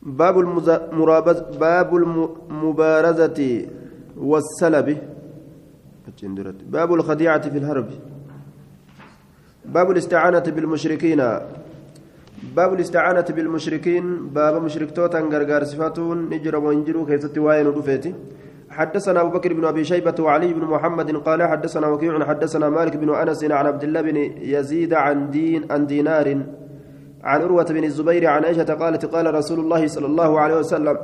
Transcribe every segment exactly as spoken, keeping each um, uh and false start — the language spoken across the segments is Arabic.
باب المرابز باب المبارزة والسلب باب الخديعة في الحرب باب الاستعانة بالمشركين باب الاستعانة بالمشركين باب مشرك توتا غرغار صفاتون نجر وانجرو كيست واين ودفيتي حدثنا ابو بكر بن ابي شيبه وعلي بن محمد قال حدثنا وكيع حدثنا مالك بن انس عن عبد الله بن يزيد عن دين عن دينار عن عروة بن الزبير عن عائشة قالت قال رسول الله صلى الله عليه وسلم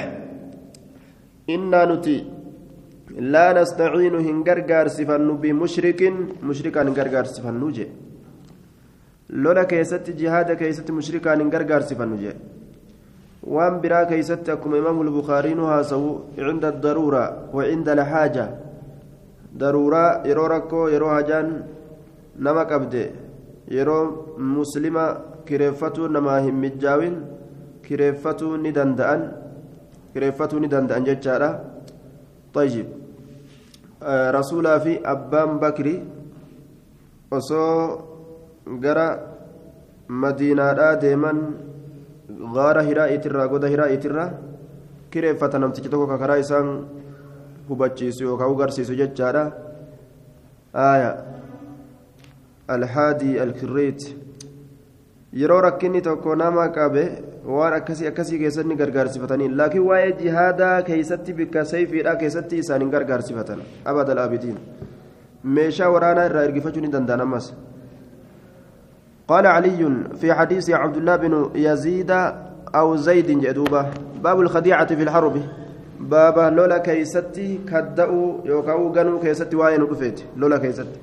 إنا نتي لا نستعين هنغرغار صفن بمشرك مشركا هنغرغار صفن نوجه لولا كيست جهاد كيست مشركا هنغرغار صفن نوجه وان برا كيست أكم إمام البخاري نهاسو عند الضرورة وعند الحاجة ضرورة يرو ركو يرو هجان نمك أبدي يرو مسلمة kireeffatuu namaa hin mijjaawin kireeffatuu ni danda'an kireeffatuu ni danda'an jechaadha طيب rasuulaa fi abbaan bakri osoo gara madiinaadhaa deeman gaara hiraa'itirraa goda hiraa'itirraa kireeffata namtichi tokko kakaraa isaan hubachiisu yookaan ugarsiisu jechaadha aaya alhaadii alkirriit yeroo rakkinni tokko nama qabe waan akkasii akkasii keessatti gargaarsifatanii laakiin waa'ee jihaadaa keessatti bikka sayfiidhaa keessatti isaan hin gargaarsifatan abadal abidiin meeshaa waraanaa irraa ergifachuu ni danda'an ammas قال علي في حديث عبد الله بن يزيد أو زيد جدوبة باب الخديعة في الحرب باب لولا كيستي كدأوا يوكاو غنو كيستي واين ودفيت لولا كيستي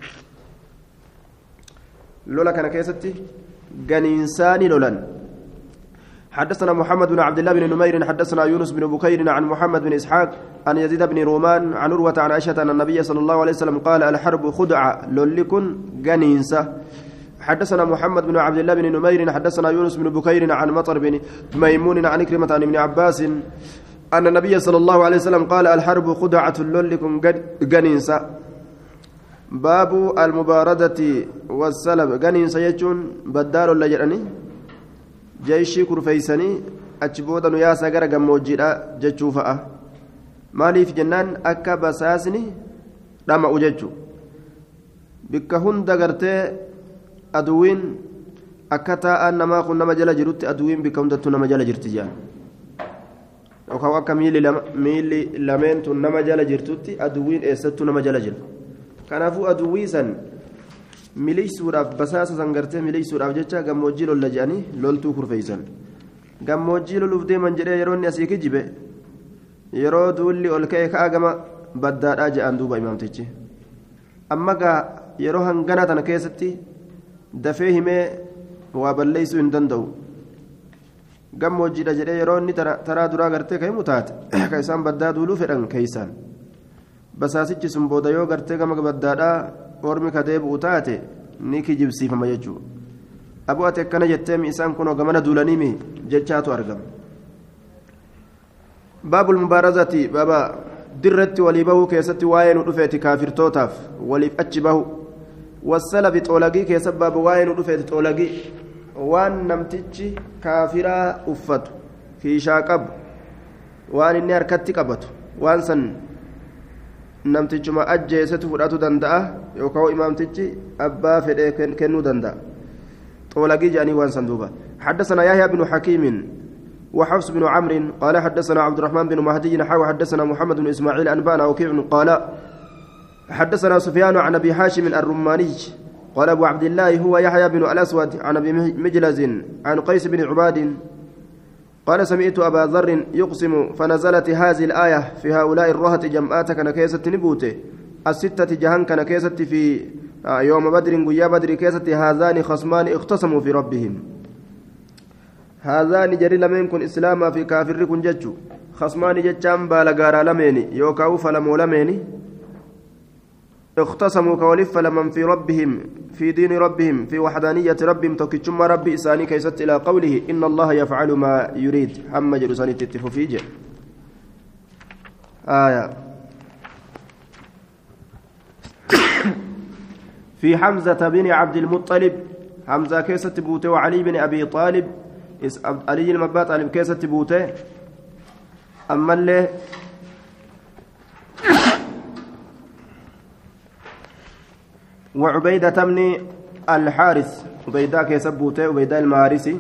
لولا كان كيستي جنينسان لولن حدثنا محمد بن عبد الله بن نمير حدثنا يونس بن بكير عن محمد بن إسحاق عن يزيد بن رومان عن عروة عن عائشة أن النبي صلى الله عليه وسلم قال الحرب خدعة لولكن جنينسة حدثنا محمد بن عبد الله بن نمير حدثنا يونس بن بكير عن مطر بن ميمون عن كلمة عن ابن عباس أن النبي صلى الله عليه وسلم قال الحرب خدعة لولكن جنينسة باب المباردة والسلب غنين سيجون بدار الله جراني جيشي كرفيسني أجبودا نياسا غرا غموجيدا جچوفا مالي في جنان أكا بساسني دما وجچو بك هند غرتي أدوين أكتا أنما كنا مجال جرت أدوين بك هند تنا مجال جرت جان وكوا أكا ميلي لم ميلي لمن تنا مجال جرتوتي أدوين إستنا مجال جرت kanaafuu aduwwii san miliysuudhaaf basaasa san gartee miliysuudhaaf jecha gammoojjii lolla jedhanii loltuu kurfeeysan gammoojjii loluuf deeman jedhee yeroo inni asii kijibe yeroo duulli ol ka'e ka'a gama baddaadhaa jedhaan duuba imaamtichi amma gaa yeroo hangana tana keessatti dafee himee waa balleeysuu hin danda'u gammoojjiidha jedhee yeroo inni taraa duraa gartee ka himu taate ka isaan baddaa duuluu fedhan keeysaan basaasichi sun booda yoo gartee gama baddaadhaa ormi ka deebi'u taate ni kijibsiifama jechuudha aboo ati akkana jetteemi isaan kunoo gamana duulaniimi jechaatu argama baabul mubaarazati baaba dirratti walii bahuu keessatti waa'ee nu dhufeeti kaafirtootaaf waliif achi bahu wassalabi xoolagii keessa baaba waa'ee nu dhufeeti xoolagii waan namtichi kaafiraa uffatu kiishaa qabu waan inni harkatti qabatu waan san namtichuma ajjeesetu fudhatu danda'a yookaan imaamtichi abbaa fedhee kennuu danda'a xoolagii jedhanii waan san duuba حدثنا يحيى بن حكيم وحفص بن عمرو قال حدثنا عبد الرحمن بن مهدي نحو حدثنا محمد بن اسماعيل انبانا وكيع قال حدثنا سفيان عن ابي هاشم الرماني قال ابو عبد الله هو يحيى بن الاسود عن ابي مجلز عن قيس بن عباد قال سمعت أبا ذر يقسم فنزلت هذه الآية في هؤلاء الرهط جمعات كان كيسة نبوته الستة جهان كان كيسة في يوم بدر قيا بدر كيسة هذان خصمان اختصموا في ربهم هذان جري لمن كن إسلاما في كافر كن ججو خصمان ججان بالغارا لميني يوكاو فلمو لميني اختصموا كولف لمن في ربهم في دين ربهم في وحدانية ربهم توكيتشم ربي إساني كيست إلى قوله إن الله يفعل ما يريد هم جلساني تتفو فيجي آية في حمزة بن عبد المطلب حمزة كيست بوته وعلي بن أبي طالب علي المبا طالب كيسة بوته أما اللي وعبيدة بن الحارث عبيدة كيسة بوته عبيدة المهارسي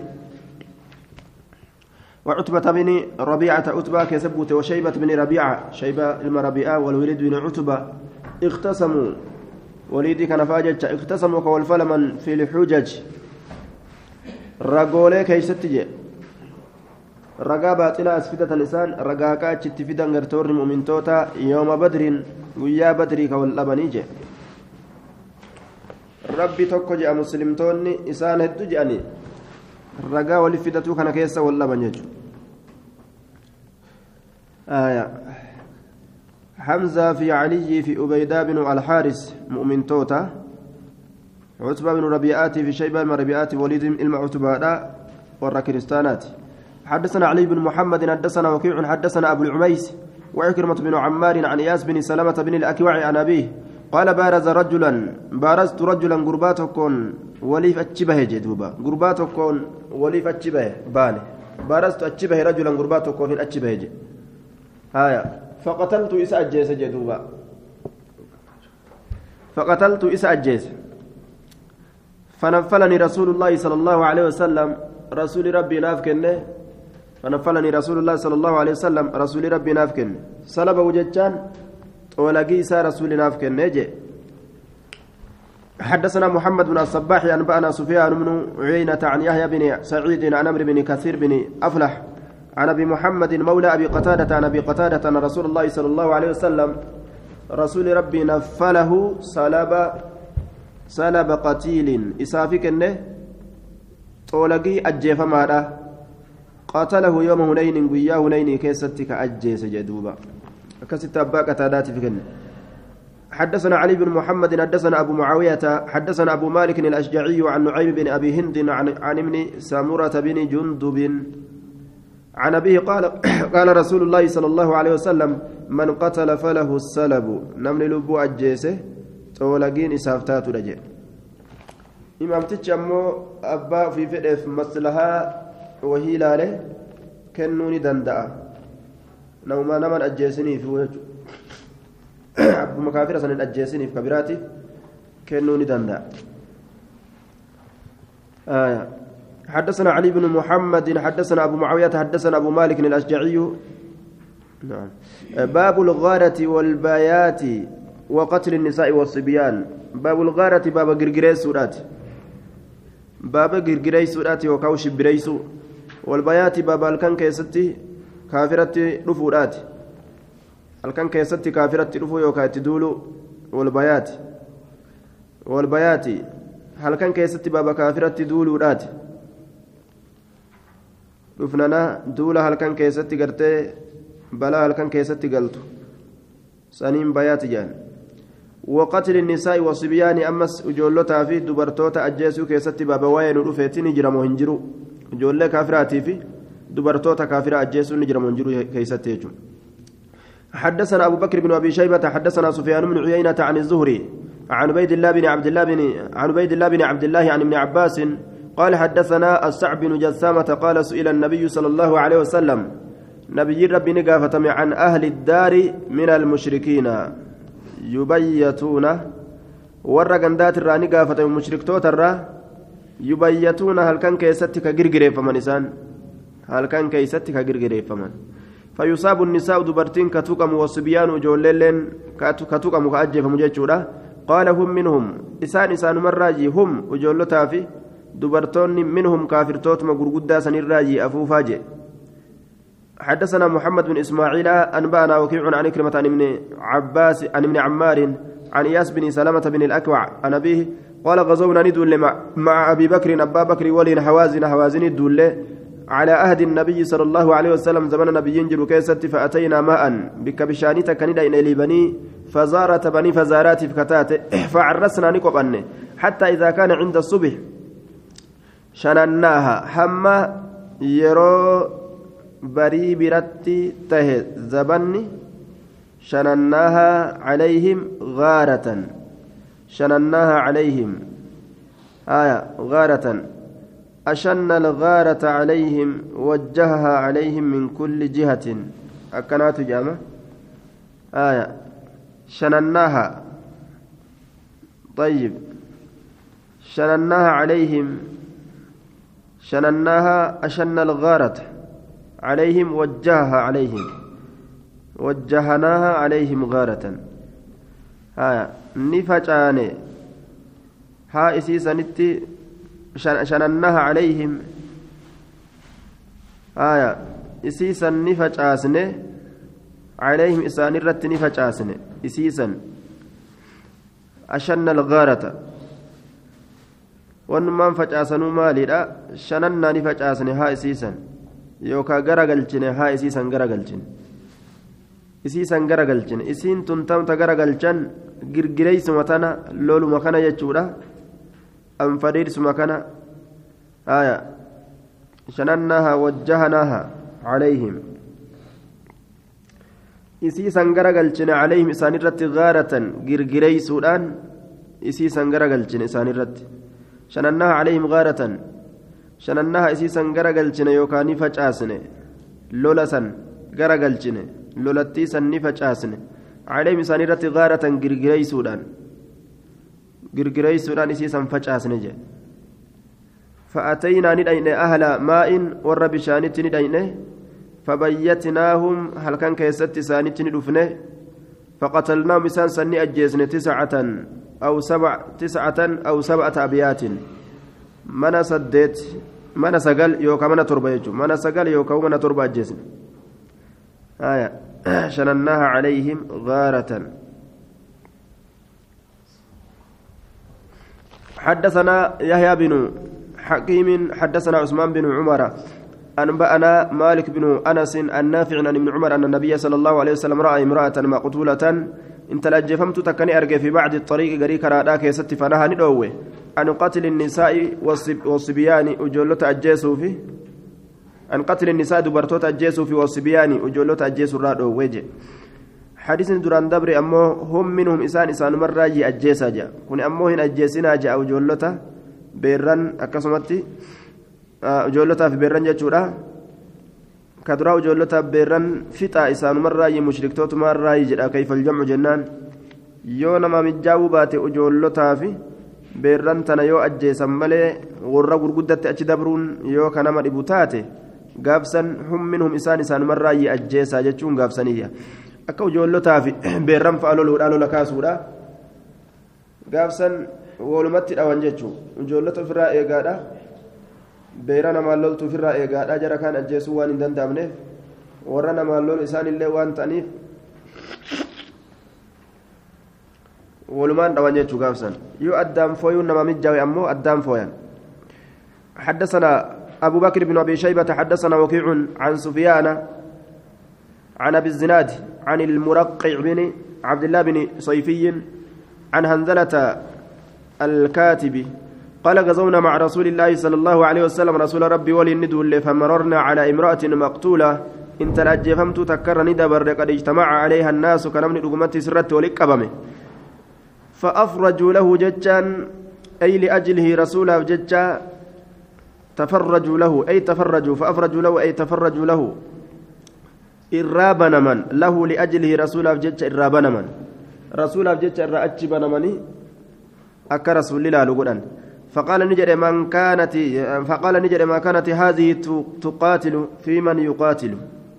وعتبة بن ربيعة عتبة كسبوت وشيبة بن ربيعة شيبة المربيعة والوليد بن عتبة اختصموا وليدي كان فاجج اختصموا كوالفلمن في الحجج رجولي كيستجي رجا باطلا أسفدة اللسان رجا كاتش تفيدا غرتور مؤمن توتا يوم بدر ويا بدري كواللبنيجي ربي توكو مسلمتوني إسان هدو جاني الرجاء والفدة كان كيسا ولا بنجج آية حمزة في علي في أبيدة بن الحارث مؤمن توتا عتبة بن ربيعات في شيبة بن ربيعات وليد إلما عتبة والركريستانات حدثنا علي بن محمد حدثنا وكيع حدثنا أبو العميس وعكرمة بن عمار عن إياس بن سلمة بن الأكوع عن أبيه قال بارز رجلا بارزت رجلا قرباتكم وليف أتشبه جدوبا قرباتكم وليف أتشبه باني بارزت أتشبه رجلا قرباتكم في أتشبه جد هايا فقتلت إسا أجيس جدوبا فقتلت إسا أجيس فنفلني رسول الله صلى الله عليه وسلم رسول ربي نافكنه فنفلني رسول الله صلى الله عليه وسلم رسول ربي نافكنه صلب وججان ولقي سار رسول نافكن نجي حدثنا محمد بن الصباح أنبأنا سفيان بن عيينة عن يحيى بن سعيد عن عمرو بن كثير بن أفلح عن أبي محمد مولى أبي قتادة عن أبي قتادة أن رسول الله صلى الله عليه وسلم رسول ربي نفله صلب صلب قتيل إسافك إنه طولقي أجيف ماذا قاتله يوم هنين وياه هنين كيستك أجيس جدوبا كست أباك تادات في كن حدثنا علي بن محمد حدثنا أبو معاوية حدثنا أبو مالك الأشجعي عن نعيم بن أبي هند عن, عن ابن سامورة بن جندب عن أبيه قال قال رسول الله صلى الله عليه وسلم من قتل فله السلب نمن لبو أجيسه تولقين إسافتات رجل إمام تجمو أبا في فئف مثلها وهي لاله كنوني دندأ نوما نمن أجيسني في وجه أبو مكافرة سنة أجيسني في كبيراتي كنوني دندا آية حدثنا علي بن محمد حدثنا أبو معاوية حدثنا أبو مالك الأشجعي نعم باب الغارة والبيات وقتل النساء والصبيان باب الغارة باب غرغري سورات باب غرغري سورات وكوش بريسو والبيات باب الكن كيستي كافرتي رفورات الكن كيستي كافرتي رفو يوكاتي دولو والبيات والبيات هل كان كيستي بابا كافرتي دولو رات رفننا دولا هل كان كيستي قرتي بلا هل كان كيستي قلتو سنين بيات جان وقتل النساء والصبيان أمس جولتا في دبرتوتا أجيسو كيستي بابا وين رفيتي نجرمو هنجرو جولة كافراتي في دبرتوتا كافرة أجيسو نجرمو هنجرو كيستي حدثنا أبو بكر بن أبي شيبة حدثنا سفيان بن عيينة عن الزهري عن عبيد الله بن عبد الله بن عن عبيد الله بن عبد الله عن ابن عباس قال حدثنا السعب بن جثامة قال سئل النبي صلى الله عليه وسلم نبي ربي نقافة عن أهل الدار من المشركين يبيتون ورقندات الرا نقافة من مشرك توتر يبيتون هل كان كيستك غرغري فمن إنسان هل كان كيستك غرغري فمن فيصاب النساء دبرتين كتوكم والصبيان جوللين كتوكم كأجف مجيشورا قال هم منهم إسان إسان مراجي هم وجولتا في دبرتون منهم كافر توتم غرغدا سن الراجي أفوفاجي حدثنا محمد بن إسماعيل أنبأنا وكيع عن كلمة عن ابن عباس عن ابن عمار عن إياس بن سلمة بن الأكوع عن أبيه قال غزونا ندول مع, مع أبي بكر أبا بكر ولي حوازن حوازن الدول على عهد النبي صلى الله عليه وسلم زمن نبي ينجر كيست فأتينا ماء بكبشانيتا كندا إلى بني فزارة بني فزارات فكتات فعرسنا نقبن حتى إذا كان عند الصبح شنناها حما يرو بري برتي ته زبني شنناها عليهم غارة شنناها عليهم آية غارة أشن الغارة عليهم وجهها عليهم من كل جهة أكنات جامع آية شنناها طيب شنناها عليهم شنناها أشن الغارة عليهم وجهها عليهم وجهناها عليهم غارة آية نفجاني ها إسيسا نتي شنناها عليهم آية إسيسا نفجاسني عليهم إسان الرت نفجاسني إسيسا أشن الغارة ونمان فجاسنو مالي لا شننا نفجاسني ها إسيسا يوكا غرغلچن ها إسيسا غرغلچن إسيسا غرغلچن إسين تنتم تغرغلچن غرغريس متنا لولو مكانا يچودا أم فريرس مكانا آية شنناها وجهناها عليهم إسيسا غرغلچن عليهم إسان الرت غارة غرغريس ودان إسيسا غرغلچن إسان الرت شنناها عليهم غارة شنناها إسيسا غرغلچن يوكاني فجاسنه لولسا غرغلچن لولتيسا نفجاسنه عليهم إسان الرت غارة غرغريس ودان غرغريس ودان إسيسا فجاسنه جه فأتينا ندين أهل ماء ورب شانت ندين فبيتناهم هل كان كيست سانت ندفنه فقتلناهم إسان سني أجيزن تسعة أو سبع تسعة أو سبعة أبيات من سدت من سقل يوكا من تربة يجو من سقل يوكا من تربة أجيزن آية شنناها عليهم غارة حدثنا يحيى بن حكيم حدثنا عثمان بن عمر أنبأنا مالك بن أنس النافع عن ابن عمر أن النبي صلى الله عليه وسلم رأى امرأة مقتولة إن تلجفمت تكني أرجع في بعد الطريق قريك راك يست فنها ندوه عن قتل النساء والصبيان أجولة أجيسوا في عن قتل النساء دبرتوت أجيسوا في والصبيان أجولة أجيسوا رادو وجه حديث دران دبر أمه هم منهم إسان إسان مرة يجي أجيسا جا كن أمه هن أجيسنا جا أجولة بيران أكسمتي ijoollota fi beerran jechuudha kaduraa ijoollota beerran fixaa isaanumarraa mushriktootuma jedha kayfal jamcu jennaan yoo nama mijaa'uu baate ijoollota fi beerran tana yoo ajjeesan malee warra gurguddatti achi dabruun yoo kanama dhibu taate gaafsan hum minhum isaan isaanumarraa ajjeesaa jechuun gaafsaniyya akka ijoollota fi beerran fa'a loluudhaan lola kaasuudha gaafsan walumatti dhawan jechuun ijoollota ofirraa eegaadha beera namaan loltu ofirraa eegaadhaa jara kaan ajjeesuu waan hin danda'amneef warra namaan lolu isaanillee waan ta'aniif walumaan dhawan jechuu gaafsan yoo addaan fooyuun nama mijjaawe ammoo addaan fooyan حدثنا أبو بكر بن أبي شيبة حدثنا وكيع عن سفيان عن أبي الزناد عن المرقع بن عبد الله بن صيفي عن هنزلة الكاتب قال غزونا مع رسول الله صلى الله عليه وسلم رسول ربي ولندول فمررنا على امرأة مقتولة إن تلجفمت تكر ندبر قد اجتمع عليها الناس كنمن رقمت سرت ولقبمه فأفرجوا له ججا أي لأجله رسول ججا تفرجوا له أي تفرجوا فأفرجوا له أي تفرجوا له إرابنا من له لأجله رسول ججا إرابنا من رسول ججا إرأتشبنا مني أكا رسول الله لقلن فقال نجد من كانت فقال نجد ما كانت هذه تقاتل في من يقاتل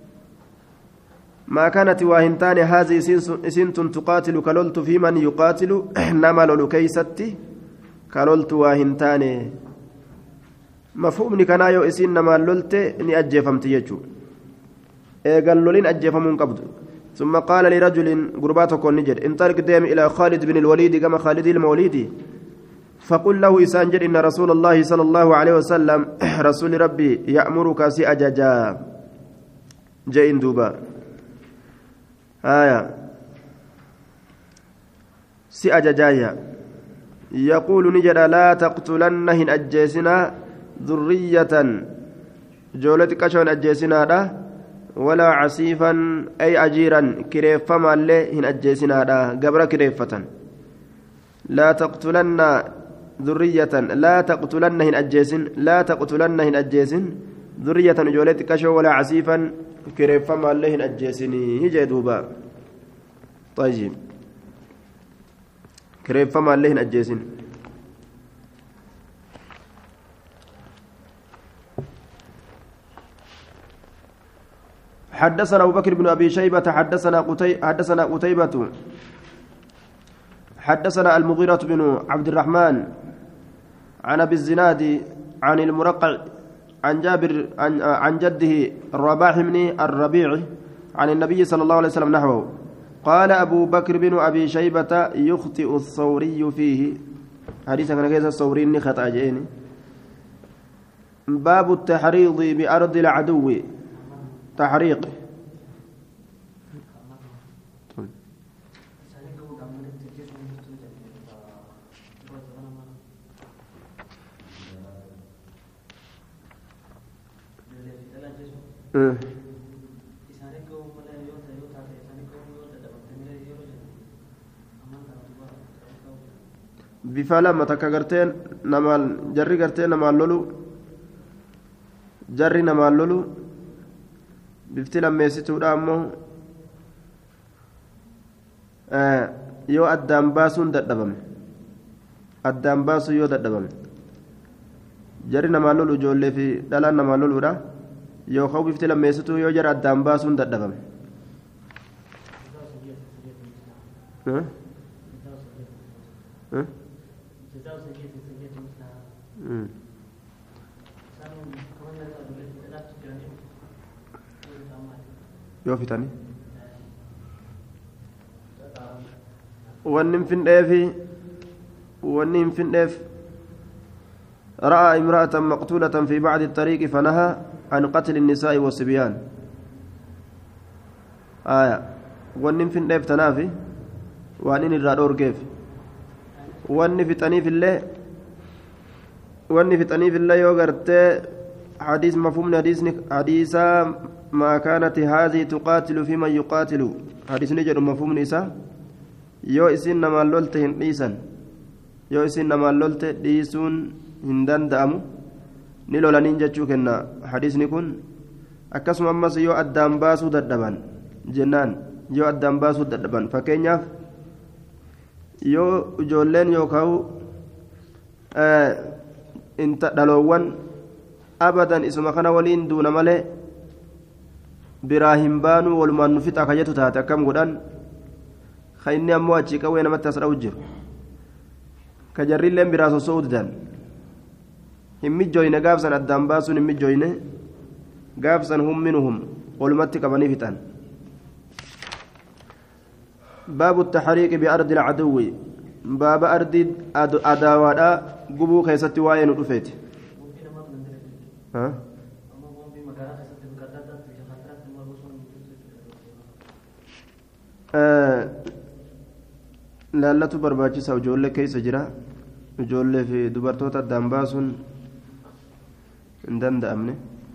ما كانت واهنتان هذه سنت تقاتل كلولت في من يقاتل نمل لكيستي كلولت واهنتان مفهوم كنا يو اسين نما لولت ني اجفمت يجو قال لولين اجفمون قبض ثم قال لرجل قرباتكم نجد انطلق ديم الى خالد بن الوليد كما خالد الموليدي فقل له إسانجر إن رسول الله صلى الله عليه وسلم رسول ربي يأمرك سأججا جئن دوبا آية سأججايا يقول نجد لا تقتلنهن أجيسنا ذرية جولتك شون أجيسنا دا ولا عسيفا أي أجيرا كريفما اللي هن أجيسنا دا قبر كريفة لا تقتلن ذرية لا تقتلنهن أجيسن لا تقتلنهن أجيسن ذرية جولت كشو ولا عسيفا كريفا ما لهن أجيسني هي دوبا طيب كريفا ما لهن أجيسن حدثنا أبو بكر بن أبي شيبة حدثنا قتي حدثنا قتيبة حدثنا المغيرة بن عبد الرحمن عن أبي الزناد عن المرقع عن جابر عن, عن جده الرباح بن الربيع عن النبي صلى الله عليه وسلم نحوه قال أبو بكر بن أبي شيبة يخطئ الثوري فيه حديث كان كيس الثوري خطأ جيني باب التحريض بأرض العدو تحريق bifa lama takka garteen namaan jarri gartee namaan lolu jarri namaan lolu bifti lammeessituudha ammoo yoo addaan baasuun dadhabame addaan baasuu yoo dadhabame jarri namaan lolu ijoollee fi dhalaan namaan loluudha yookaan bifti lammeessituu yoo jara addaan baasuun dadhabame yoo fitanii wanni hin findheefi wanni hin findheef رأى امرأة مقتولة في بعض الطريق فنهى عن قتل النساء والصبيان آية ونن في النيف تنافي وانين الرادور كيف ون في تنيف الله ون في تنيف الله يوغرت حديث مفهوم حديث حديثا ما كانت هذه تقاتل في من يقاتل حديث نجر مفهوم نساء يو اسين نما لولت هنديسا يو اسين نما لولت ديسون هندان دامو ni lolaniin jechuu kenna hadiisni kun akkasuma ammas yoo addaan baasuu dadhaban jennaan yoo addaan baasuu dadhaban fakkeenyaaf yoo ijoolleen yookaan inta dhaloowwan abadan isuma kana waliin duuna malee biraa hin baanuu walumaan nu fixa kajetu taate akkam godhan ka inni ammoo achii qawwee namatti as dha'u jiru ka jarriilleen biraa sosso'uu didan hin mijjooyne gaafsan addaan baasuun hin mijjooyne gaafsan hum minuhum walumatti qabanii fixan baabu taxriiqi biardi alcaduwi baaba ardii adaawaadhaa gubuu keessatti waa'ee nu dhufeeti laallatu barbaachisa ijoollee keessa jira ijoollee fi dubartoota addaan baasuun hin danda'amne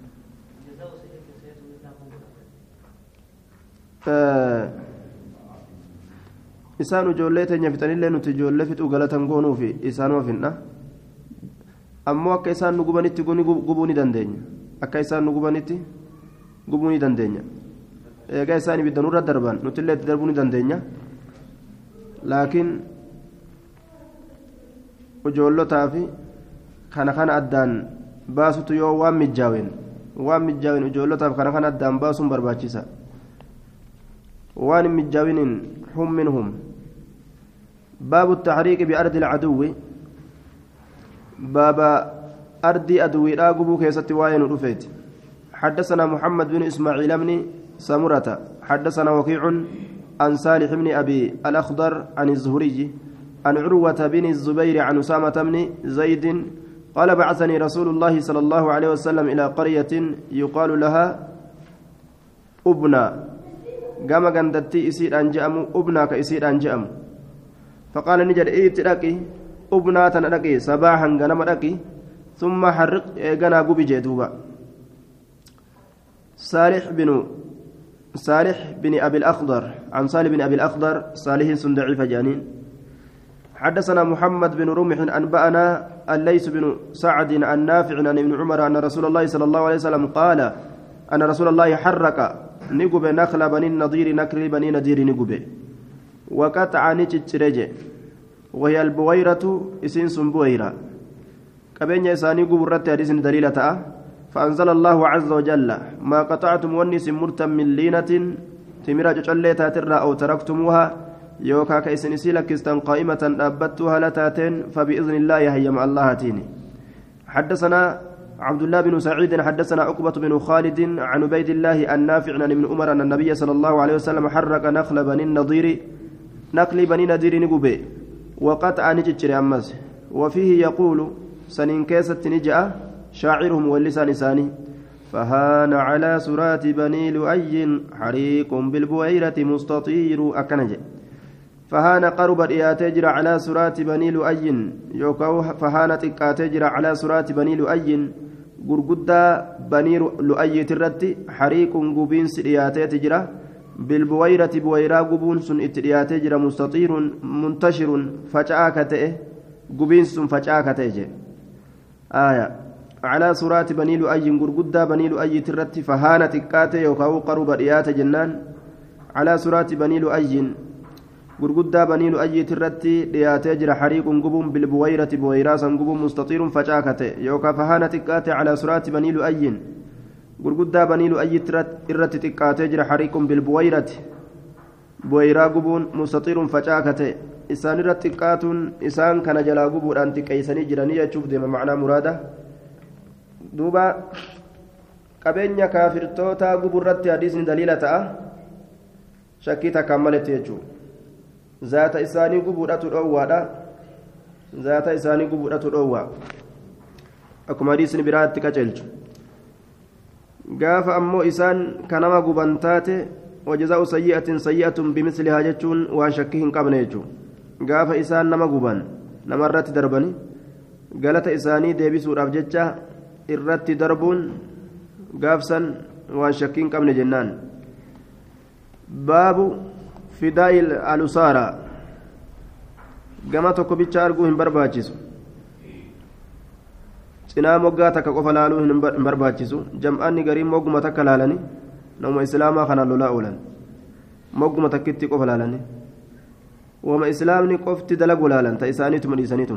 isaan ijoollee teenya fixanillee nuti ijoollee fixuu galatan goonuu fi isaanuma finna ammoo akka isaan nu gubanitti gubuu ni dandeenya akka isaan nu gubanitti gubuu ni dandeenya eegaa isaan ibidda nurra darban nutillee itti darbuu ni dandeenya laakiin ijoollotaa fi kana kana addaan baasutu yoo waan mijjaaween waan mijjaaween ijoollotaaf kana kana addaan baasuun barbaachisa waan hin mijjaawiniin hum minhum baabu taxriiqi biardi alcaduwi baaba ardii aduwiidhaa gubuu keessatti waa'ee nu dhufeeti حدثنا محمد بن إسماعيل بن سمرة حدثنا وكيع عن صالح بن أبي الأخضر عن الزهري عن عروة بن الزبير عن أسامة بن زيد قال بعثني رسول الله صلى الله عليه وسلم إلى قرية يقال لها أبنى قام قندتي إسير أنجأم أبنى كإسير أنجأم فقال نجد إيت لكي أبنى تنلكي صباحا قنم لكي ثم حرق قنا قبي جدوبا صالح بن صالح بن أبي الأخضر عن صالح بن أبي الأخضر صالح سندعي فجانين حدثنا محمد بن رمح أنبأنا الليث بن سعد عن نافع عن ابن عمر أن رسول الله صلى الله عليه وسلم قال أن رسول الله حرك نقب نخل بني النضير نكل بني نذير نقب وقطع نتشرج وهي البويرة إسنس بويرة كبين يساني قبرت حديث دليلة فأنزل الله عز وجل ما قطعتم ونس مرتا من لينة تمرة جليتا ترى أو تركتموها يوكا كيسن سيلكستن قائمة أبتها لتاتين فبإذن الله يهيم الله تيني حدثنا عبد الله بن سعيد حدثنا عقبة بن خالد عن عبيد الله النافع عن ابن عمر أن النبي صلى الله عليه وسلم حرك نخل بني النضير نقل بني نذير نقبي وقطع نجتر أمس وفيه يقول سنين كيست نجأ شاعرهم واللسان ثاني فهان على سرات بني لؤي حريق بالبويرة مستطير أكنج فهان قرب إياتجر على سرات بني لؤي يوكو فهانت إكاتجر على سرات بني لؤي غرغدا بني لؤي ترتي حريق غبين سياتجر بالبويرة بويرا غبون سن اتياتجر مستطير منتشر فجاكته غبين سن فجاكته آية على سرات بني لؤي غرغدا بني لؤي ترتي فهانت إكاته يوكو قرب إيات جنان على سرات بني لؤي غرغدا بني لؤي ترتي دياتي جرى حريق غبوم بالبويرة بويرا سنغبوم مستطير فجاكته يوكا فهانت إكاته على سرات بني لؤي غرغدا بني لؤي ترتي تكاته جرى حريق بالبويرة بويرا غبون مستطير فجاكته إسان رتقات إسان كان جلا غبور أنت كيسني جرانية تشوف دم معنى مرادة دوبا قبينيا كافر توتا غبور رتي حديث دليلة شكيتا كملت يجو ذات إساني قبورة الأوى ذات إساني قبورة الأوى أكما حديث برات كجلج قاف أمو إسان كنما قبنتات وجزاء سيئة سيئة بمثلها جتون وشكهم قبل يجو قاف إسان نما قبن نما الرت دربني قالت إساني ديبس ورابجتة الرت دربون قافسا وشكهم قبل جنان باب فداء الأسارة gama tokko bicha arguu hin barbaachisu cinaa moggaa takka qofa laaluu hin barbaachisu jam'aanni gariin mogguma takka laalanii nama islaamaa kana lolaa oolan mogguma takkitti qofa laalanii wama islaamni qofti dalagu laalan ta isaaniituma dhiisaniitun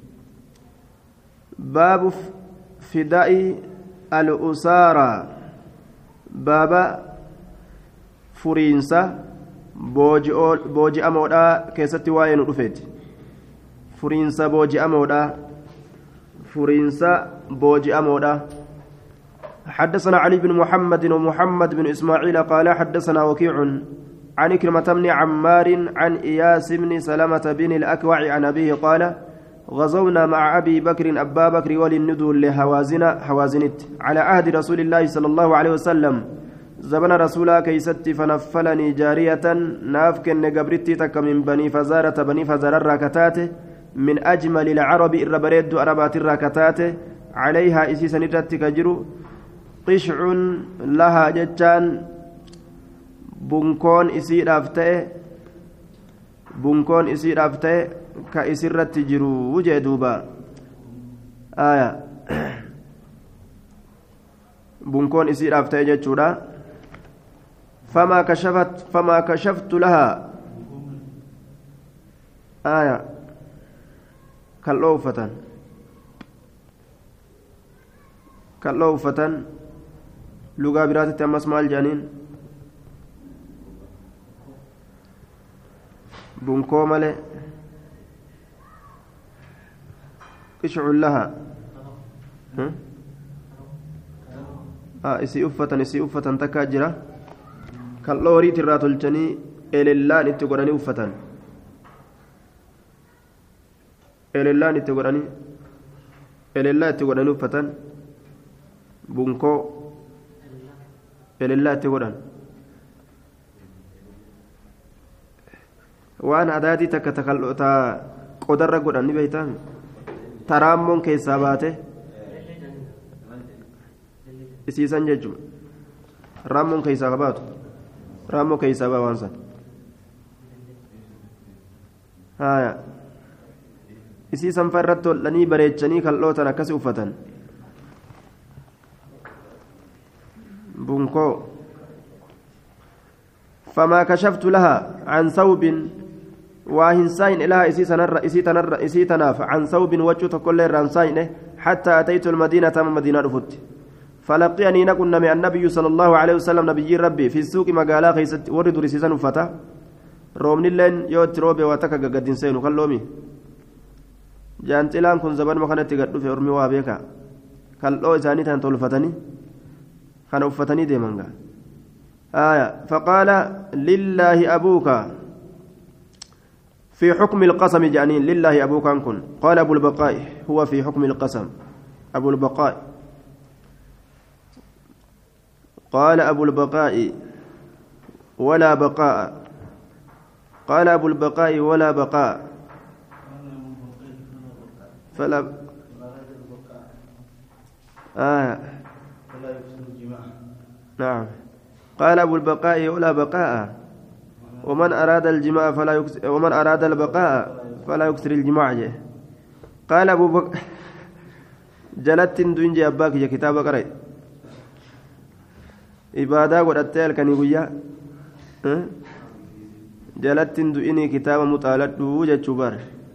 baabu fidaa'i al-usaaraa baaba furiinsa booji'amoodhaa keessatti waa'ee nu dhufeeti furiinsa booji'amoodhaa furiinsa booji'amoodhaa حدثنا علي بن محمد ومحمد بن إسماعيل قال حدثنا وكيع عن كلمة بن عمار عن إياس بن سلمة بن الأكوع عن أبيه قال غزونا مع أبي بكر أبا بكر وللندو لهوازن هوازنت على عهد رسول الله صلى الله عليه وسلم زبن رسولا كيستي فنفلني جارية نافك نقبرتي تك من بني فزارة بني فزار الراكتات من أجمل العرب الربريد أربات الراكتات عليها إسيسا نجت كجرو قشع لها جتان بنكون إسير أفتئ بنكون إسير أفتئ كإسرة تجرو وجدوبا آية بنكون إسير أفتئ جتشورا فما كشفت فما كشفت لها آية كالأوفة كالأوفة لغة براتة أمس مال جانين بنكو مالي قشع لها آه إسي أفة إسي أفة تكاجرة كاللوري ترى تلتني إللان اتقراني أفة إللان اتقراني إللان اتقراني أفة بنكو إللان اتقران وأنا أدادي تك تكال تا قدر قراني بيتان ترامون كيساباته إسيسان ججو رامون كيساباته raamoo keessaa baa waan san haya isii sanfarratti tolanii bareechanii kal'ootan akkasi uffatan bunkoo فما كشفت لها عن ثوب وهنساين لها إسي تنر إسي تنر إسي تناف عن ثوب وجهت كل رانساين حتى أتيت المدينة تم مدينة رفت فلقيني نكن من النبي صلى الله عليه وسلم نبي ربي في السوق مقالا خيست ورد رسيسان فتا رومن اللين يوت روبي واتكا قدين سينو كاللومي جانتلان كن زبان مخانة قد في أرمي وابيكا كاللو إساني تنتول فتني خان أفتني ديمانغا آية فقال لله أبوك في حكم القسم جانين لله أبوك أنكن قال أبو البقاء هو في حكم القسم أبو البقاء قال أبو البقاء ولا بقاء قال أبو البقاء ولا بقاء فلا آه نعم قال أبو البقاء ولا بقاء ومن أراد الجماع فلا يكسر ومن أراد البقاء فلا يكسر الجماع جه. قال أبو بكر جلت دنجي أباك يا كتاب قرأ إبادة ورتل كان يقول جلت دني كتاب مطالعة وجه شبر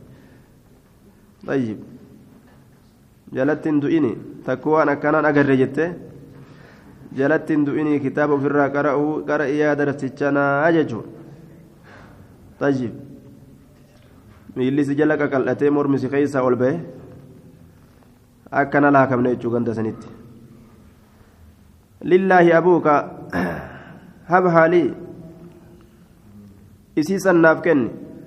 طيب جلت دني تكوى أنا كان أجر جته جلت دني كتاب في الرا قرأوا قرأ يا درستنا أججو طيب ميلي سجلك قلتي مرمسي خيسا والبه أكنا لها كم نيتشو غند سنت لله أبوك هبها لي إسيسا نافكن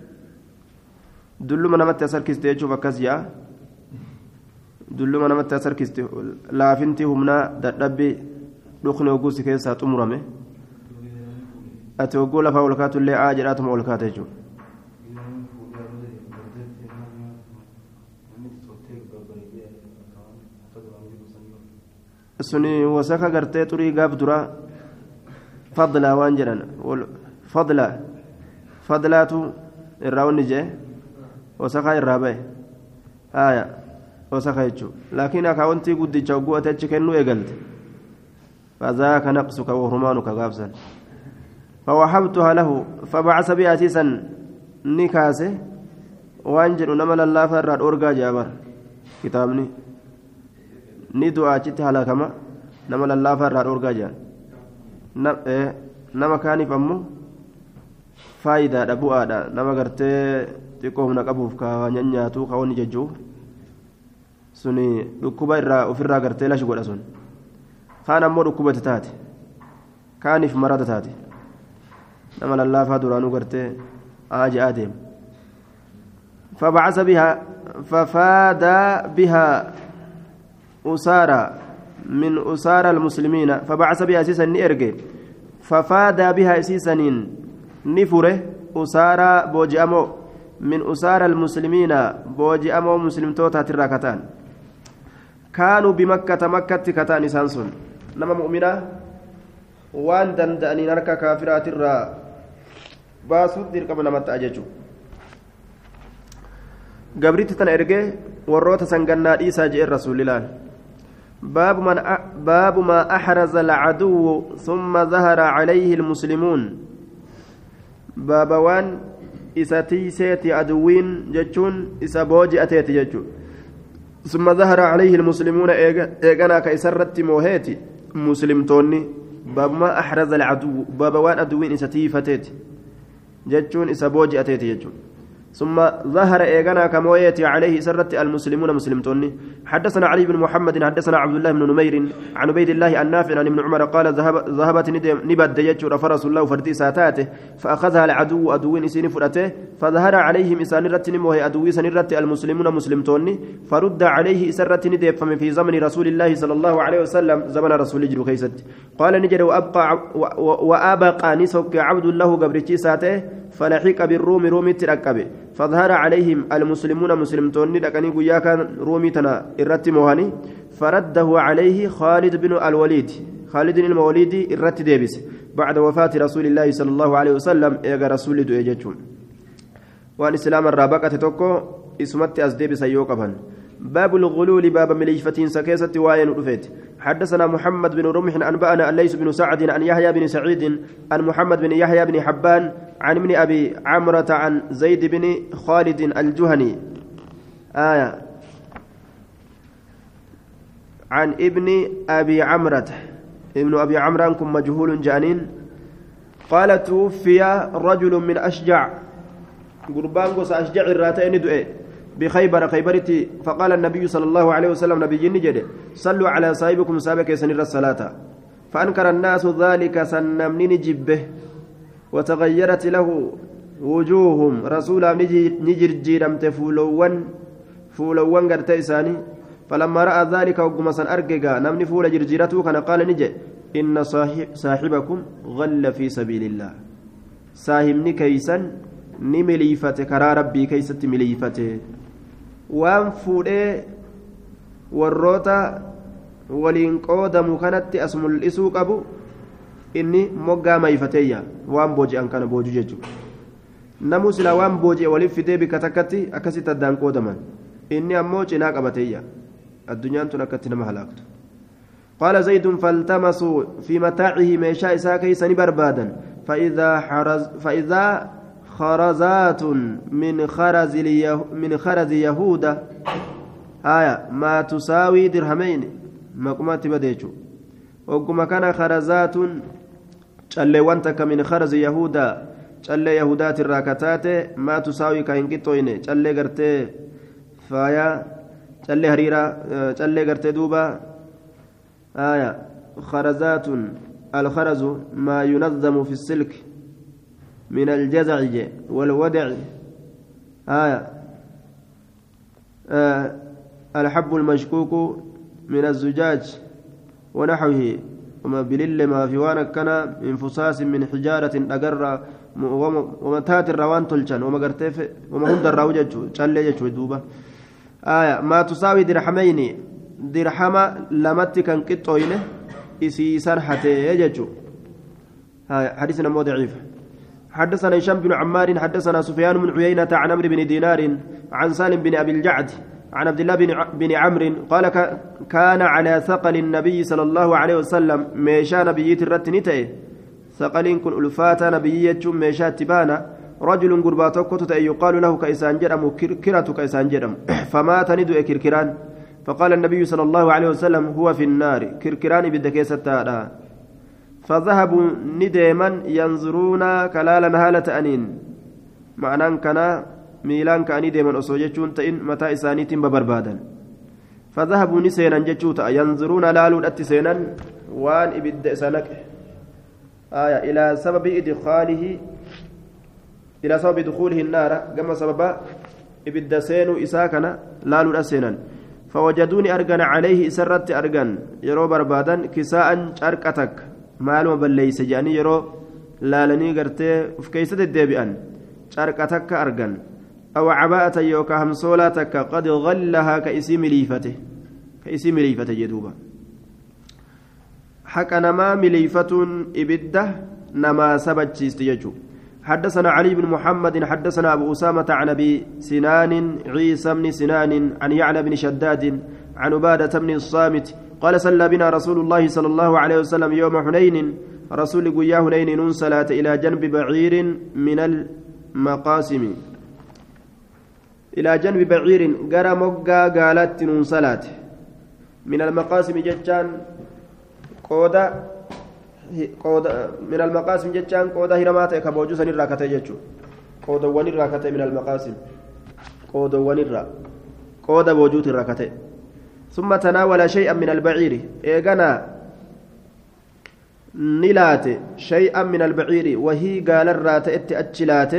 دلو من أمت أسر كستي يشوف أكسيا دلو من أمت أسر كستي لا فنتي همنا دبي دخن وقوسي كيسا تمرمي أتوقع لفا ولكات اللي عاجرات مولكات يجو سني وسخا غرتي تري غاف درا فضلا وانجرن فضلا فضلاتو الراون جه وسخا الرابع آية وسخا يجو لكن أكاونتي قد جوجو أتجك إنه يقلد فذاك نقصك وهرمانك غافزا فوهبتها له فبعث بها أسيسا نكاسه وانجر نمل الله فرد أرقى جابر كتابني ندو أجت على كما نمل الله فرد أرقى جان نما كان فمو فايدة أبو آدا نما قرتي تكوه نقبوف كوانياتو كواني ججو سني ركوبة الرا وفرا قرتي لا شغل أسون كان أمو ركوبة تاتي كان في مرض تاتي نما الله فادرانو قرتي آجي آدم فبعث بها ففاد بها أسارى من أسارى المسلمين فبعث بها أسيسا نيرجي ففاد بها أسيسا نفره أسارى بوجأمو من أسارى المسلمين بوجأمو مسلم توتا تراكتان كانوا بمكة مكة كتان سانسون نما مؤمنة وان دندأني نركا كافرات الرا baasuut dirqama namatti ajaju gabriitti tana ergee warroota sangannaa dhiisaa je'e rasuulilaan baabu man baabu maa axraza alcaduwu summa dahara calayhi almuslimuun baaba waan isa tiiseeti aduwiin jechuun isa booji'ateeti jechuu summa dahara calayhi almuslimuuna eeganaa ka isarratti mooheeti muslimtoonni baabu maa axraza alcaduwu baaba waan aduwiin isa tiifateeti جتون إسابوجي أتيتي جتون ثم ظهر إيغانا كمويتي عليه سرت المسلمون مسلمتوني حدثنا علي بن محمد حدثنا عبد الله بن نمير عن عبيد الله النافع عن ابن عمر قال ذهب ذهبت نبت يجور فرس الله فردي ساتاته فأخذها العدو أدوين إسين فرته فظهر عليهم إسان رت نموه أدوي سنرت المسلمون مسلمتوني فرد عليه إسرت ندب فمن في زمن رسول الله صلى الله عليه وسلم زمن رسول جلو كيست قال نجد وأبقى وأبقى نسك عبد الله قبرتي ساته فلحق بالروم رومي تركبه فظهر عليهم المسلمون مسلمتون لكني قيا كان رومي تنا الرت موهاني فرده عليه خالد بن الوليد خالد بن الوليد الرت ديبس بعد وفاة رسول الله صلى الله عليه وسلم إيجا رسول دو إيجاتون وأن إسلام الرابقة تتوكو اسمت أزديب سيوقفا باب الغلول باب مليفتين سكيسة واين رفيت حدثنا محمد بن رمح أنبأنا الليث بن سعد عن يحيى بن سعيد عن محمد بن يحيى بن حبان عن ابن أبي عمرة عن زيد بن خالد الجهني آية عن ابن أبي عمرة ابن أبي عمرة كم مجهول جانين قال توفي رجل من أشجع قربان قص أشجع الراتين دؤي بخيبر خيبرتي فقال النبي صلى الله عليه وسلم نبي نجد صلوا على صاحبكم سابك سنر الصلاة فأنكر الناس ذلك سنمني نجبه وتغيرت له وجوههم رسولا نجر جيرمت فولوان فولوان قرت إساني فلما رأى ذلك وقمصا أرققا نمني فول جرجيرته كان قال نجي إن صاحب صاحبكم غل في سبيل الله ساهمني كيسا نمليفته كرا ربي كيست مليفته وان فوله والروتا ولين قودم كانت اسم الاسوق ابو اني موغا ميفتيا وان بوجي ان كان بوجو ججو نمو سلا وان بوجي ولي فدي بكتكتي اكسي تدان قودما اني امو جنا قبتيا الدنيا تنكت نما هلاكت قال زيد فالتمسوا في متاعه ميشا اساكي سني بربادا فاذا حرز فاذا خرزات من خرز من خرز يهودا آية ما تساوي درهمين مقمات بديشو وكما كان خرزات شل وانتك من خرز يهودا شل يهودات الراكتات ما تساوي كاينكتوين شل غرتي فايا شل هريرا شل غرتي دوبا آية خرزات الخرز ما ينظم في السلك من الجزع والودع آية آه الحب المشكوك من الزجاج ونحوه وما بلل ما في وانا كان من فصاص من حجارة أقر ومتات الروان تلشان وما قرتف وما هند الروجج شال يجو دوبة آية ما تساوي درحمين درحم لمت كان قطوين إسيسان حتى يجو آية حديثنا مو ضعيف حدثنا هشام بن عمار حدثنا سفيان بن عيينة عن عمرو بن دينار عن سالم بن أبي الجعد عن عبد الله بن عمرو قال كان على ثقل النبي صلى الله عليه وسلم ميشا نبيت الرتنته ثقل كن ألفات نبيية ميشا تبانا رجل قرباتك يقال له كإسان جرم كركرة كإسان جرم فمات ندو كركران فقال النبي صلى الله عليه وسلم هو في النار كركران بدكيسة فذهبوا نديما ينظرون كلالا هالة أنين معنى كان ميلان كأني ديما أصوجتشون تئن متى إسانيتين ببربادا فذهبوا نسينا جتشوتا ينظرون لالون أتسينا وان إبد إسانك آية إلى سبب إدخاله إلى سبب دخوله النار كما سبب إبد سينو إساكنا لالون أسينا فوجدوني أرجن عليه إسرت أرجن يرو بربادا كساء شركتك maaluma balleeyse jedhanii yeroo laalanii gartee uf keeysatti deebi'an carqa takka argan aw cabaa'atan yookaa hamsoolaa takka qad gallahaa ka isii miliifate ka isii miliifate jedhuuba haqa namaa miliifatuun ibidda namaa sabachiisti jechuu حدثنا علي بن محمد حدثنا أبو أسامة عن أبي سنان عيسى بن سنان عن يعلى بن شداد عن عبادة بن الصامت قال صلى بنا رسول الله صلى الله عليه وسلم يوم حنين رسول قيا حنين نون صلاة إلى جنب بعير من المقاسم إلى جنب بعير قرى مقا قالت نون صلاة من المقاسم جتان قودا قودا من المقاسم جتان قودا هرمات كبوجو سن الراكته جتو قودا وني الراكته من المقاسم قودا وني الرا قودا بوجوت الراكته ثم تناول شيئا من البعير إيغانا نلات شيئا من البعير وهي قال الرات اتأتشلات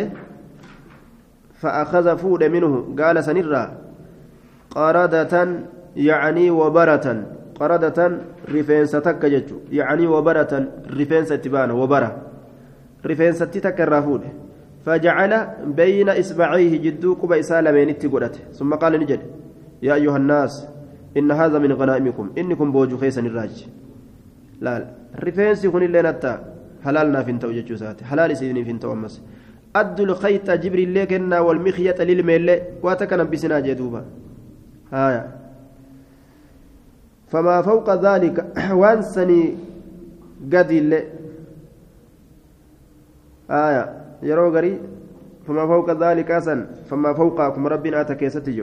فأخذ فود منه قال سنرا قردة يعني وبرة قردة رفنسة تكجج يعني وبرة رفنسة تبان وبرة رفنسة تكرافود فجعل بين إصبعيه جدو قبى سالمين التقلت ثم قال نجد يا أيها الناس إن هذا من غنائمكم إنكم بوجو خيسا الراج لا رفنس يكون اللي نتا حلالنا فين توجد ساتي حلال سيدني فين تومس أدوا الخيط جبريل لكنا والمخيط للميل واتكنا بسنا جدوبا هايا فما فوق ذلك وانسني قد اللي آية يرو غري فما فوق ذلك أسن فما فوقكم ربنا تكيستي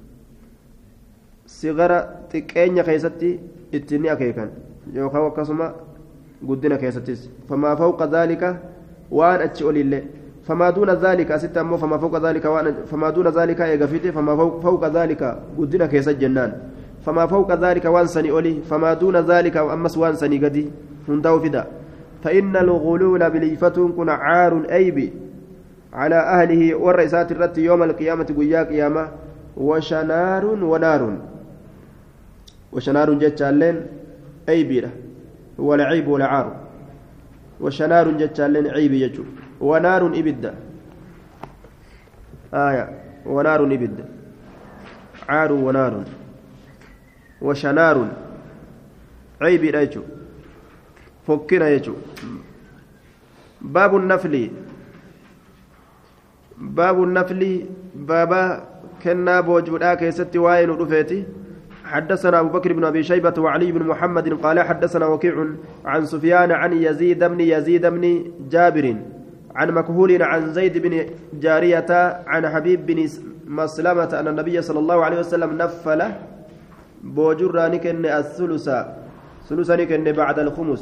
صغر تكين كيستي اتني أكيكا يوكا وكسما قدنا كيستيس فما فوق ذلك وان أتشؤل اللي فما دون ذلك أستة أمو فما فوق ذلك وان فما دون ذلك إيقافيتي فما فوق, فوق ذلك قدنا كيست جنان فما فوق ذلك وان سني أولي فما دون ذلك أمس وان سني قدي هنداو فدا فإن الغلول بليفة كن عار أيبي على أهله والرئيسات الرت يوم القيامة قيا قيامة وشنار ونار وشنار جتالين أيبي ولا عيب ولا عار وشنار جتالين عيب يجو ونار إبدا آية ونار إبدا عار ونار وشنار عيب يجو فكنا يجو باب النفل باب النفل بابا كنا بوجودا كيستي واين رفيتي حدثنا أبو بكر بن أبي شيبة وعلي بن محمد قال حدثنا وكيع عن سفيان عن يزيد بن يزيد بن جابر عن مكهول عن زيد بن جارية عن حبيب بن مسلمة أن النبي صلى الله عليه وسلم نفل بوجرا نكن الثلث ثلثا نكن بعد الخمس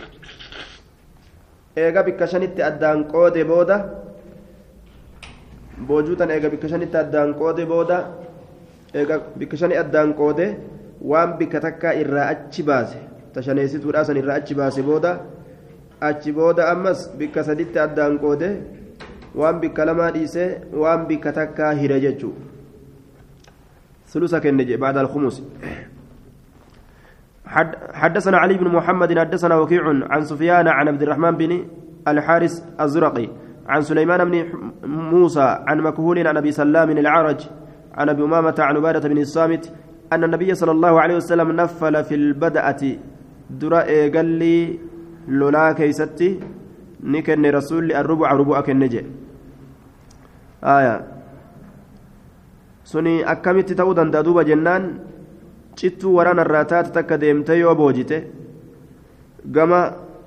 إيجا بكشنت أدان قود بودا بوجوتا إيجا بكشنت أدان قود بودا إيجا بكشنت أدان قود وان بكتكا إرى أتشباس تشنيسي توراسا إرى أتشباس بودا أتشبودا أمس بكسدت أدان قود وان بكلمة ديسي وان بكتكا هرججو ثلثا كنجي بعد الخمس حدثنا علي بن محمد حدثنا وكيع عن سفيان عن عبد الرحمن بن الحارث الزرقي عن سليمان بن موسى عن مكهول عن ابي سلام العرج عن ابي امامه عن عباده بن الصامت ان النبي صلى الله عليه وسلم نفل في البدأة درا قال لي لولا كيستي نكن رسول الربع ربع كنجي آية سني أكملت تودا دوبا جنان cittuu waraana irraa taate takka deemtee yoo boojite gama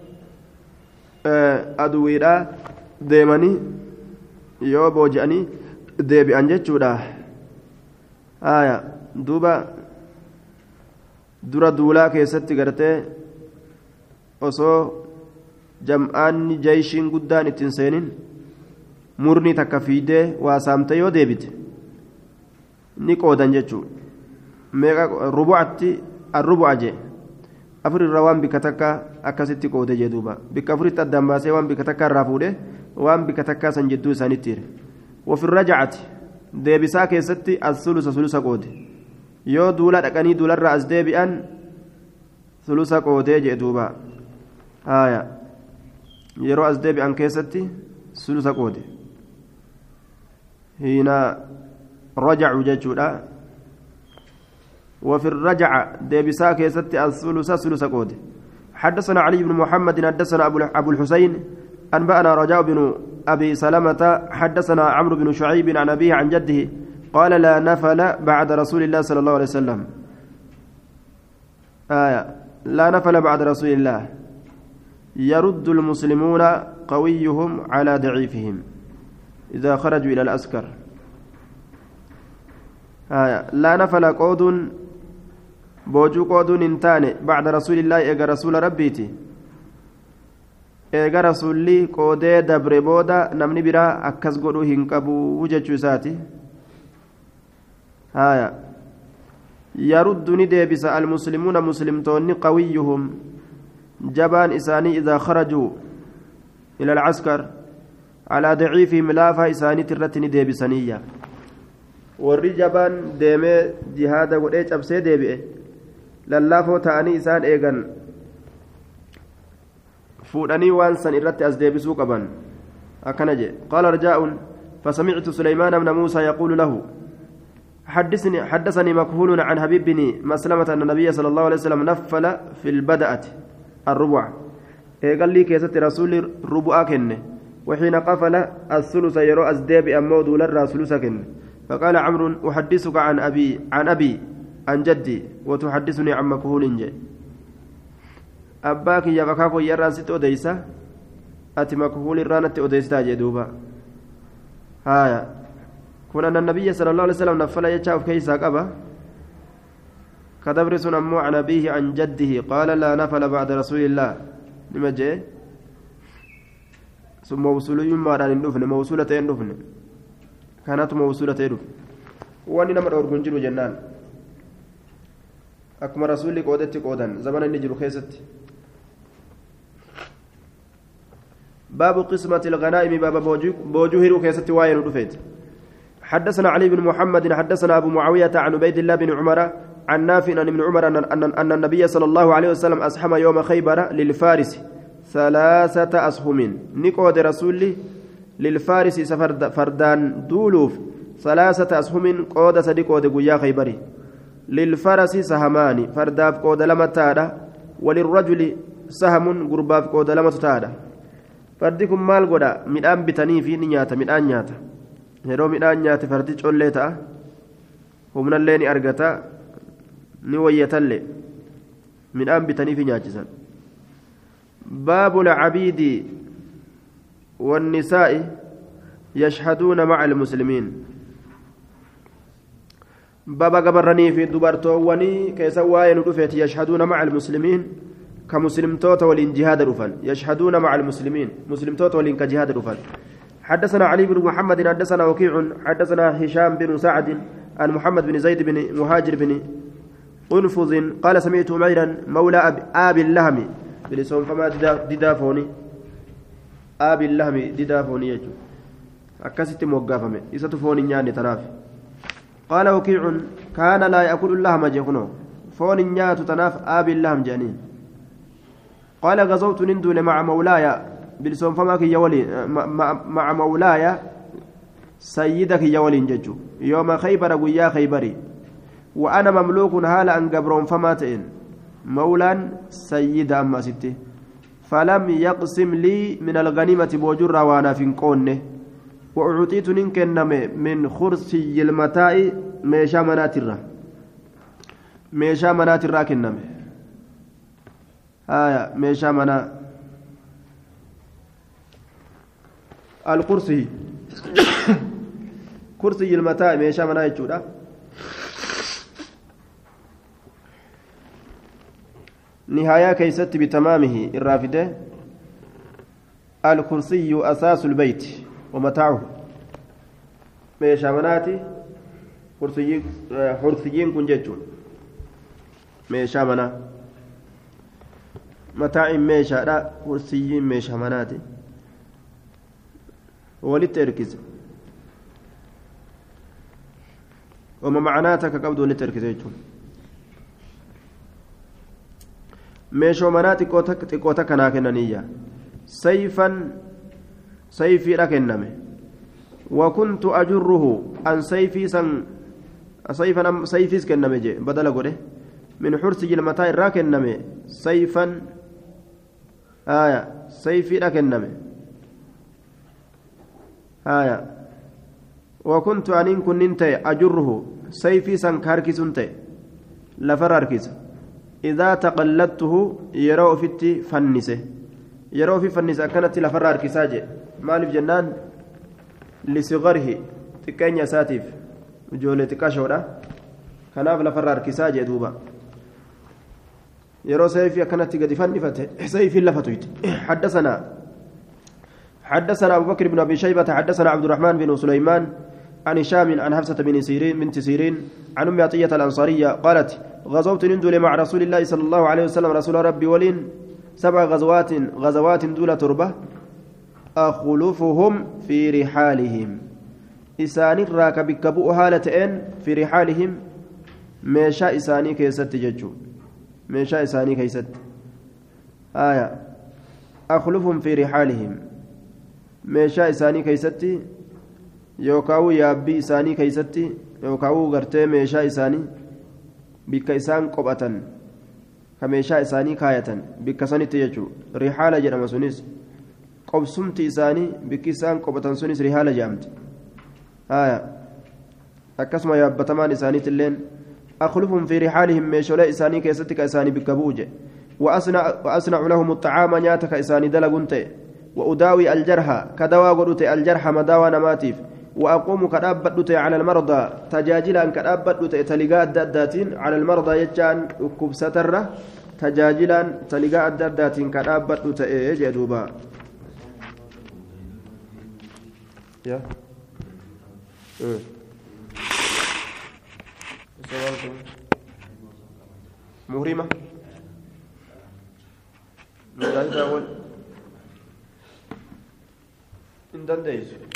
aduwiidhaa deemanii yoo booji'anii deebi'an jechuudha haaya duuba dura duulaa keessatti gartee osoo jam'aanni jeeshiin guddaan ittiin seenin murni takka fiidee waa saamte yoo deebite ni qoodan jechuudha meeqa rubu'atti arrubu'a jee afur irraa waan bikka takka akkasitti qoode jee duuba bikka afuritti addaan baasee waan bikka takka irraa fuudhe waan bikka takkaa san jidduu isaanitti hire wafirra jacati deebisaa keessatti as sulusa sulusa qoode yoo duula dhaqanii duularraa as deebi'an sulusa qoodee jee duuba haaya yeroo as deebi'an keessatti sulusa qoode hiina rajacu jechuudha وفي الرجعة ديبسا كيست الثلث ثلث قود حدثنا علي بن محمد حدثنا أبو الحسين أنبأنا رجاء بن أبي سلمة حدثنا عمرو بن شعيب عن أبيه عن جده قال لا نفل بعد رسول الله صلى الله عليه وسلم آية لا نفل بعد رسول الله يرد المسلمون قويهم على ضعيفهم إذا خرجوا إلى الأسكر آية لا نفل قود boojuu qooduun hin taane bacda rasuulillaahi eega rasuula rabbiiti eega rasuulli qoodee dabre booda namni biraa akkas godhuu hin qabu jechuu isaati haya yaruddu ni deebisa almuslimuuna muslimtoonni qawiyyuhum jabaan isaanii idaa kharajuu ila alcaskar calaa daciifihim laafaa isaaniit irratti ni deebisaniyya warri jabaan deemee jihaada godhee cabsee deebi'e lallaafoo ta'anii isaan eegan fuudhanii waan san irratti as deebisuu qaban akkana jedhe qaala rajaa'un فسمعت سليمان بن موسى يقول له حدثني حدثني مكهول عن حبيب بن مسلمة أن النبي صلى الله عليه وسلم نفل في البدأة الربع قال لي كيست رسول ربع كنه وحين قفل الثلث يرى أزديب أمود للرا ثلثكن فقال عمرو أحدثك عن أبي عن أبي عن جدي وتحدثني عن مكهول جي أباك يا بكاكو يرى ست أديسة أتي مكهول الرانة أديسة جدوبا هايا كنا أن النبي صلى الله عليه وسلم نفل يشاف كيسا قبا كدبر سنمو عن أبيه عن جده قال لا نفل بعد رسول الله لما جاء ثم موصول يما ران النفن موصولة النفن كانت موصولة النفن واني نمر أورغن جلو جنان أكما رسولك قودت قودا زمن النجر خيست باب قسمة الغنائم باب بوجوهر كيست واين رفيت حدثنا علي بن محمد حدثنا أبو معاوية عن عبيد الله بن عمر عن نافع عن ابن عمر أن, أن, أن النبي صلى الله عليه وسلم أسحم يوم خيبر للفارس ثلاثة أسهم نقود رسولي للفارس سفرد فردان دولوف ثلاثة أسهم قود صديق قود قيا خيبري للفرس سهمان فرداف قود لما تادا وللرجل سهم قرباف قود لما تادا فردكم مال قدا من أن بتني في نياتا من أن نياتا yeroo midhaan nyaate fardi collee ta'a humnallee ni argata ni wayyatallee midhaan bitanii fi nyaachisan baabu lcabiidi والنساء يشهدون مع المسلمين بابا قبرني في دبرتووني كيسوا ندفت يشهدون مع المسلمين كمسلم توت ولين جهاد رفن يشهدون مع المسلمين مسلم توت ولين كجهاد رفن حدثنا علي بن محمد حدثنا وكيع حدثنا هشام بن سعد عن محمد بن زيد بن مهاجر بن أنفذ قال سمعت عميرا مولى آب اللهم بلسون فما ددافوني آب اللهم ددافوني يجو أكست موقفة إستفوني نياني تنافي قال وكيع كان لا يأكل اللهم جهنو فون نيات تناف آب اللهم جانين قال غزوت نندل مع مولاي بلسون فماك يولي مع مولاي سيدك يولي ججو يوم خيبر ويا خيبري وأنا مملوك هالا أن قبرون فماتين مولا سيد أما ستي فلم يقسم لي من الغنيمة بوجر وانا في قونه وأعطيت ننكنم من خرسي المتاع ميشا مناترة ميشا مناترة كنم آية ميشا مناترة الكرسي كرسي المتاع ميشا منا يجودا نهاية كيست بتمامه الرافدة الكرسي أساس البيت ومتاعه ميشا مناتي كرسي حرسيين كنجتون ميشا منا متاع ميشا لا كرسيين ميشا مناتي ولتركز وما معناتك قبض ولتركز ميشو مناتك تقوتك ناكنانية سيفا سيفي لكنمي وكنت أجره عن سيفي سن سيفا سيفي كنمي جي بدل قوله من حرس المتاع راكنمي سيفا آية سيفي لكنمي آية وكنت أن كنت أجره سيفي سنكاركس لفر أركس إذا تقلدته يرو فتي فنسه يرو في فنسه كانت لفر أركساجي مالف جنان لصغره تكين يساتف جولة كاشورة كناف لفر أركساجي دوبا يرو سيفي كانت قد فنفته سيفي لفتويت حدثنا حدثنا أبو بكر بن أبي شيبة حدثنا عبد الرحمن بن سليمان عن هشام عن حفصة بن سيرين بنت سيرين عن أم عطية الأنصارية قالت غزوت نندل مع رسول الله صلى الله عليه وسلم رسول ربي ولين سبع غزوات غزوات دول تربة أخلفهم في رحالهم إسان الراكب كبؤ هالتين في رحالهم ميشا إساني كيست ججو ميشا إساني كيست آية أخلفهم في رحالهم meeshaa isaanii keeysatti yookaan yaabbii isaanii keeysatti yookaan gartee meeshaa isaanii bikka isaan qophatan ka meeshaa isaanii kaayatan bikka sanitti jechuudha rihaala jedhama sunis qobsumti isaanii bikki isaan qobatan sunis rihaala jedhamti haya akkasuma yaabbatamaan isaaniitilleen أخلفهم في رحالهم ميشولا إساني كيستك إساني بكبوجة وأصنع, وأصنع لهم الطعام نياتك إساني دلقنت وأداوي الجرح كدوا قلت الجرح مداوى نماتيف وأقوم كدابت على المرضى تجاجلا كدابت تلقاء الداداتين على المرضى يجان وكب سترة تجاجلا تلقاء الداداتين كدابت جدوبا يا مهرمة مجاهدة أول إن دنديس